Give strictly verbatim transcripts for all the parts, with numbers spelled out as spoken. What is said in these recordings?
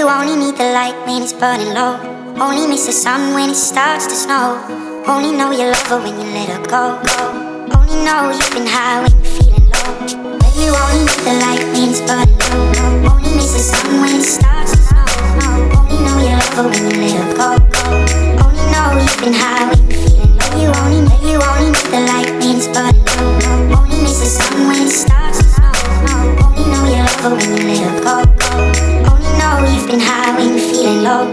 you only need the light when it's burning low. Only miss the sun when it starts to snow. Only know you love her when you let her go, go. Only know you've been high when you're feeling low. But you only need the light when it's burning low. Only miss the sun when it starts to snow. Only know you love her when you let her go, go. Only know you've been high when you're feeling low. You only, but you only need the light when it's burning low. Only miss the sun when it starts to snow. Only know you love her when you let her go, go. Only know you've been high when you're feeling low.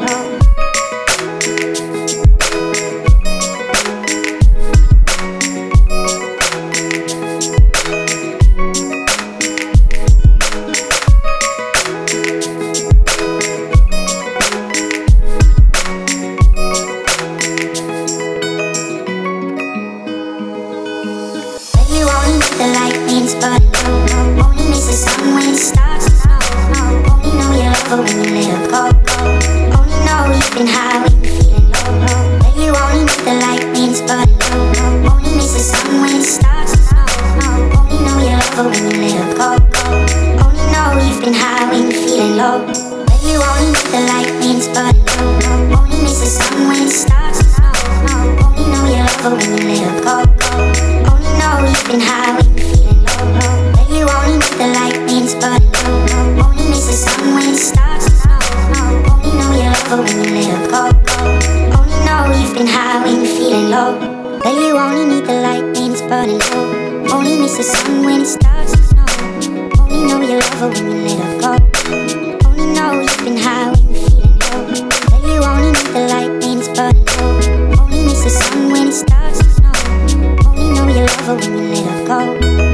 You only need the light when it's burning low. Only miss the sun when it starts to snow. Only know you love her when you let her go, go. Only know you've been high when you're feeling low. But you only need the light when it's burning low. Only miss the sun when it starts to snow. Only know you love her when you let her go, go. Only know you've been high when you're feeling low. But you only need the light when it's burning low. Only miss the sun when it starts to snow. Only know you love her when you let her go, go. Only know you've been high when you're feeling low. But you only need the light when it's burning low. Only miss the sun when it starts to snow. Only know you love her when you let her go, go. Only know you've been high when you're feeling low. But you only need the light when it's burning low. Only miss the sun when it starts to snow. Only know you love her when you let her go. Only know you've been high when you're feeling low. But you only need the light when it's burning low. Only miss the sun when it starts to snow. Only know you love her when you let her go.